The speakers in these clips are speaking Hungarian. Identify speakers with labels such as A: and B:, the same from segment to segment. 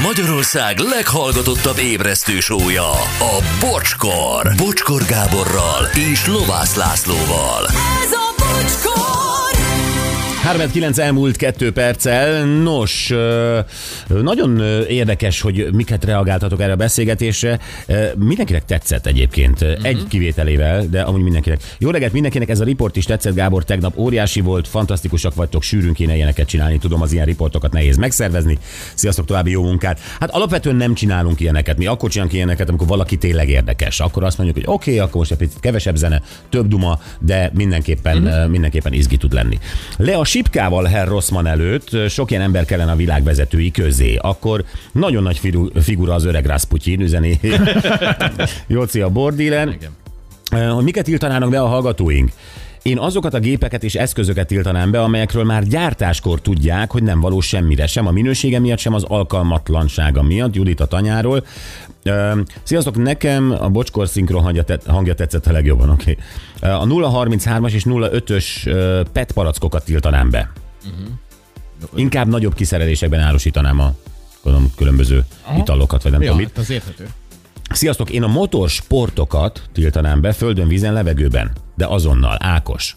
A: Magyarország leghallgatottabb ébresztő show-ja, a Bocskor. Bocskor Gáborral és Lovász Lászlóval.
B: Ez a Bocskor!
C: 3-9 elmúlt 2 perccel. Nos, nagyon érdekes, hogy miket reagáltatok erre a beszélgetésre. Mindenkinek tetszett egyébként, egy kivételével, de amúgy mindenkinek. Jó reggelt mindenkinek, ez a riport is tetszett, Gábor, tegnap óriási volt, fantasztikusak vagytok, sűrűn kéne ilyeneket csinálni, tudom, az ilyen riportokat nehéz megszervezni. Sziasztok, további jó munkát. Hát alapvetően nem csinálunk ilyeneket, mi akkor csinálunk ilyeneket, amikor valaki tényleg érdekes. Akkor azt mondjuk, hogy oké, akkor most egy picit kevesebb zene, több duma, de mindenképpen izgi tud lenni. Le a Sipkával Herr Rossmann előtt sok ilyen ember kellene a világ vezetői közé. Akkor nagyon nagy figura az öreg Rasputin, üzeni Jóci a bordílen. Hogy miket tiltanának be a hallgatóink? Én azokat a gépeket és eszközöket tiltanám be, amelyekről már gyártáskor tudják, hogy nem való semmire, sem a minősége miatt, sem az alkalmatlansága miatt. Judit a tanyáról. Sziasztok, nekem a Bocskor szinkron hangja tetszett a legjobban, oké. A 033-as és 05-ös PET palackokat tiltanám be. Inkább nagyobb kiszerelésekben árusítanám a különböző italokat, vagy nem tudom mit.
D: Az érthető.
C: Sziasztok, én a motorsportokat tiltanám be földön, vízen, levegőben, de azonnal. Ákos.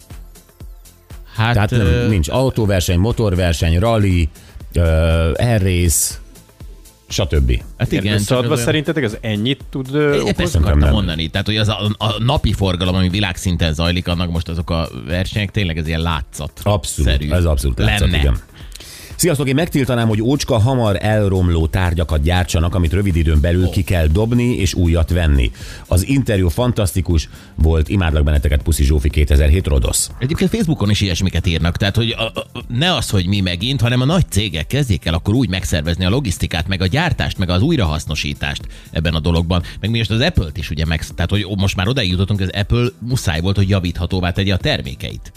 C: Tehát nincs autóverseny, motorverseny, rally, airrace, stb.
D: Hát igen,
E: összeadva szerintetek ez ennyit tud
D: ezt
E: okozni?
D: akartam mondani. Tehát, hogy az a napi forgalom, ami világszinten zajlik, annak most azok a versenyek tényleg ez ilyen látszat.
C: Abszolút, ez abszolút látszat, igen. Sziasztok, én megtiltanám, hogy ócska hamar elromló tárgyakat gyártsanak, amit rövid időn belül ki kell dobni és újat venni. Az interjú fantasztikus volt, imádlak benneteket, Puszi Zsófi 2007 Rodosz.
D: Egyébként Facebookon is ilyesmiket írnak, tehát hogy ne az, hogy mi megint, hanem a nagy cégek kezdjék el akkor úgy megszervezni a logisztikát, meg a gyártást, meg az újrahasznosítást ebben a dologban. Meg mi most az Apple-t is ugye tehát hogy most már odaig jutottunk, az Apple muszáj volt, hogy javíthatóvá tegye a termékeit.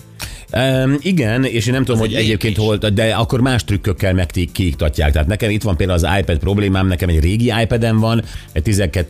C: Igen, és én nem tudom, hogy egyébként hol, de akkor más trükkökkel megkiiktatják. Tehát nekem itt van például az iPad problémám, nekem egy régi iPad-em van, egy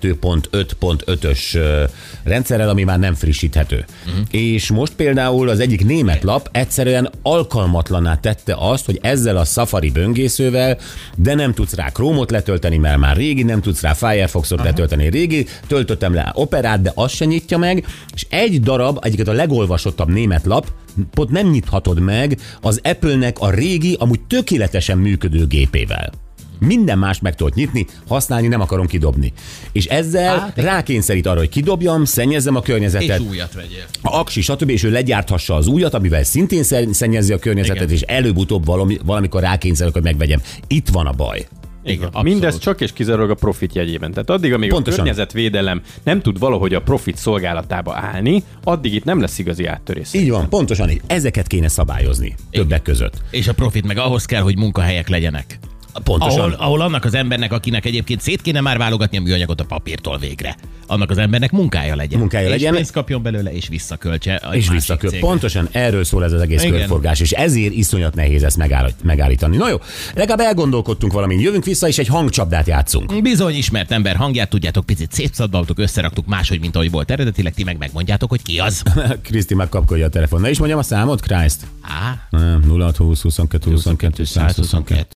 C: 12.5.5-ös rendszerrel, ami már nem frissíthető. És most például az egyik német lap egyszerűen alkalmatlanná tette azt, hogy ezzel a Safari böngészővel, de nem tudsz rá Chrome-ot letölteni, mert már régi, nem tudsz rá Firefox-ot letölteni, régi, töltöttem le Operát, de azt se nyitja meg, és egy darab, egyiket a legolvasottabb német lap, pont nem nyithatod meg az Apple-nek a régi, amúgy tökéletesen működő gépével. Minden más meg tudod nyitni, használni, nem akarom kidobni. És ezzel rákényszerít arra, hogy kidobjam, szennyezzem a környezetet.
D: És újat vegyél.
C: A aksi, stb. És ő legyárthassa az újat, amivel szintén szennyezi a környezetet, igen. És előbb-utóbb valamikor rákényszerül, hogy megvegyem. Itt van a baj.
E: Igen, mindez csak és kizárólag a profit jegyében. Tehát addig, amíg pontosan a környezetvédelem nem tud valahogy a profit szolgálatába állni, addig itt nem lesz igazi áttörés.
C: Így van, pontosan így. Ezeket kéne szabályozni többek között.
D: És a profit meg ahhoz kell, hogy munkahelyek legyenek.
C: Pontosan.
D: Ahol annak az embernek, akinek egyébként szét kéne már válogatni a műanyagot a papírtól végre. Annak az embernek munkája legyen. És pénzt kapjon belőle, és visszaköltse.
C: Pontosan erről szól ez az egész körforgás, és ezért iszonyat nehéz ezt megállítani. Na jó, legalább elgondolkodtunk valamin. Jövünk vissza, és egy hangcsapdát játszunk.
D: Bizony, ismert ember hangját, tudjátok, picit szétszabdaltuk, összeraktuk máshogy, mint ahogy volt eredetileg, ti meg megmondjátok, hogy ki az.
C: Kriszti megkapkodja a telefon. Ne is mondjam a számot, Christ? 0620 22 22 122.